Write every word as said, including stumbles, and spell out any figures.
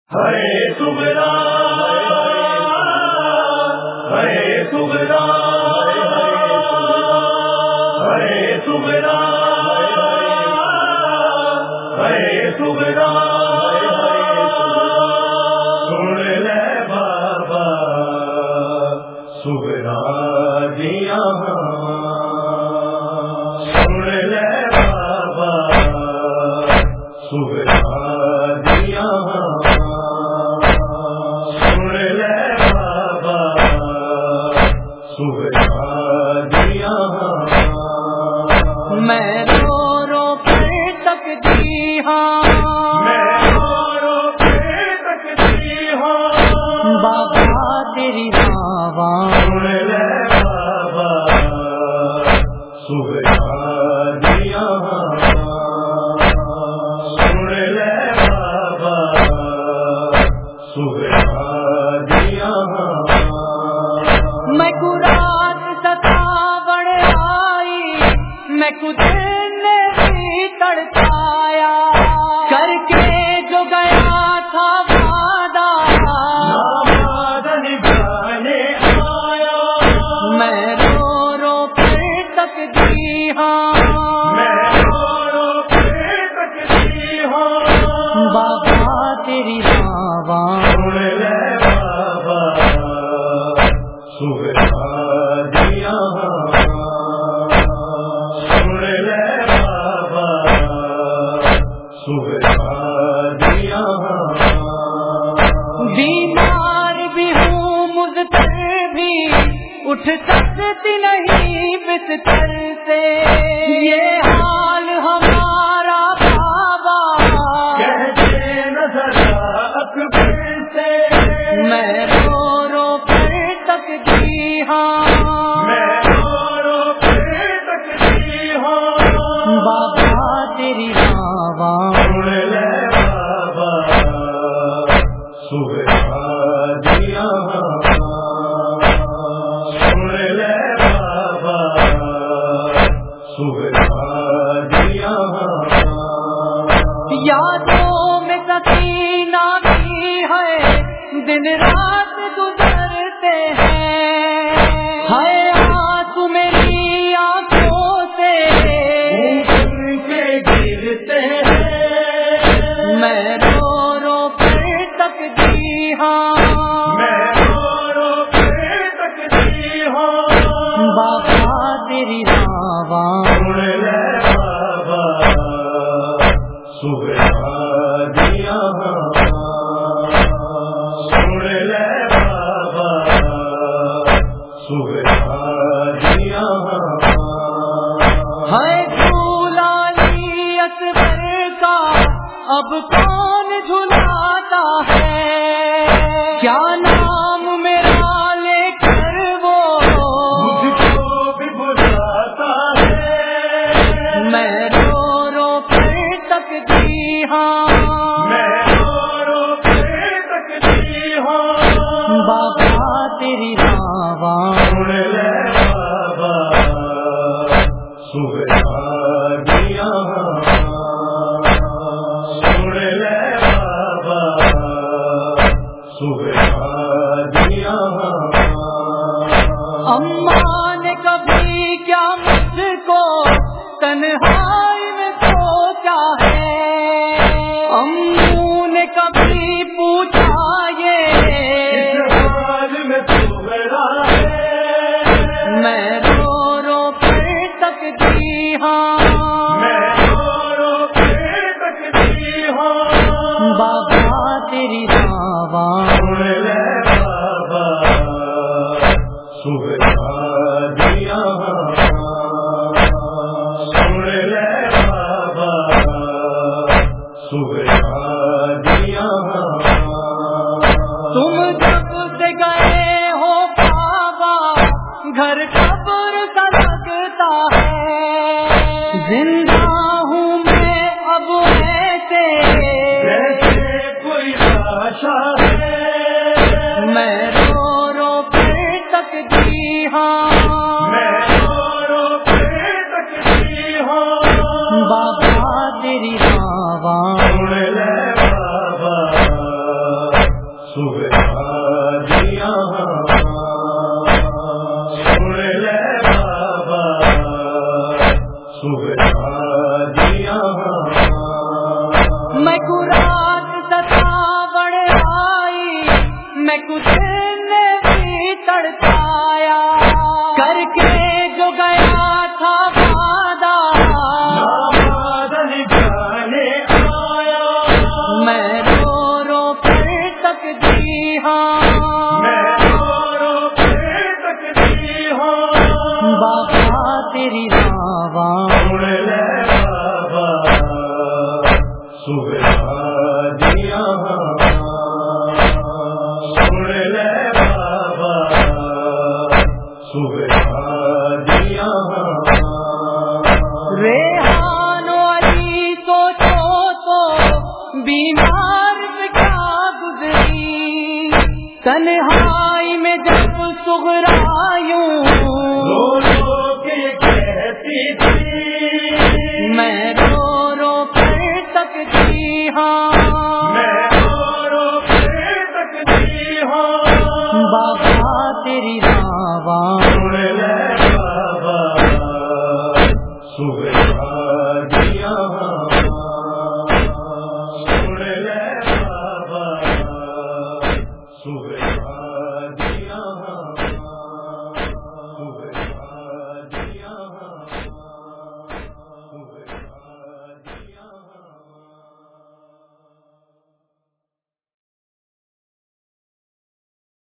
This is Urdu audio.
ہرے سبرا ہرے سبرا ہرے سبرا ہرے سبرا سن لے بابا سبرا دیا سن لے بابا سبرا دیا میں رو رو کے تکتی ہاں میں رو رو کے تکتی ہاں بابا تیری آواز سن لے بابا سبرا دیا سن لے بابا سبرا دیا میں کو رات ستاوڑ آئی میں کو دن بھی تڑپایا کر کے جو گیا تھا وعدہ وعدہ نبھانے آیا میں رو رو کے تکتی ہاں میں رو رو کے تکتی ہاں بابا تیری آواز سن لے بابا سبرا دیا سن لے بابا سبرا دیا بیمار بھی ہوں مضطر بھی اٹھ سکتی نہیں بستر سے یہ حال ہمارا بابا کہتے نظر اکبر سے میں رو رو کر تکتی ہاں میں رو رو کے تکتی ہاں بابا تیری آواز سن لے بابا سبرا دیا سن لے بابا سبرا دیا یادوں میں سکینہ بھی ہے دن رات گزرتے ہیں ہے آنسو میری آنکھوں سے ان کے گرتے ہیں میں رو رو کے تکتی ہاں میں رو رو کے تکتی ہاں بابا تیری آواز سن لے بابا سبرا دیا سن لے بابا سبرا دیا ہے پھولالی اکبر کا اب کون جھلاتا ہے کیا نام میرا لے کر وہ مجھ کو بھی بلاتا ہے میں رو رو کے تکتی ہاں میں رو رو کے تکتی ہاں بابا تیری آواز سن لے بابا سبرا دیا سن لے بابا سبرا دیا اماں نے کبھی کیا مجھ کو تنہائی میں سوچا ہے امو نے کبھی پوچھا یہ اس حال میں سبرا ہے میں رو رو کے تکتی ہاں میں رو رو کے تکتی ہاں بابا تیری آواز سن لے بابا سبرا دیا سن لے بابا سبرا دیا تم جب سے گئے ہو بابا گھر قبر کا لگتا ہے زندہ ہوں میں اب ایسے جیسے کوئی آشا ہے میں رو رو کے تکتی ہاں میں رو رو کے تکتی ہاں بابا تیری آواز سن لے بابا تجھے نے بھی تڑپایا کر کے جو گیا تھا وعدہ بادل جانے آیا میں رو رو کر تقدیرہاں میں رو رو کے تکتی ہوں بابا تیری راواں سن لے بابا سہرادیاں سن لے بابا سہرادیاں ریحان و علی سوچو تو بیمار سے کیا گزری تنہائی میں جب سغرا یوں رو رو کے کہتی تھی میں رو رو کر تکتی ہاں میں رو رو کے تکتی ہوں بابا تیری راواں سن لے بابا سہرادیاں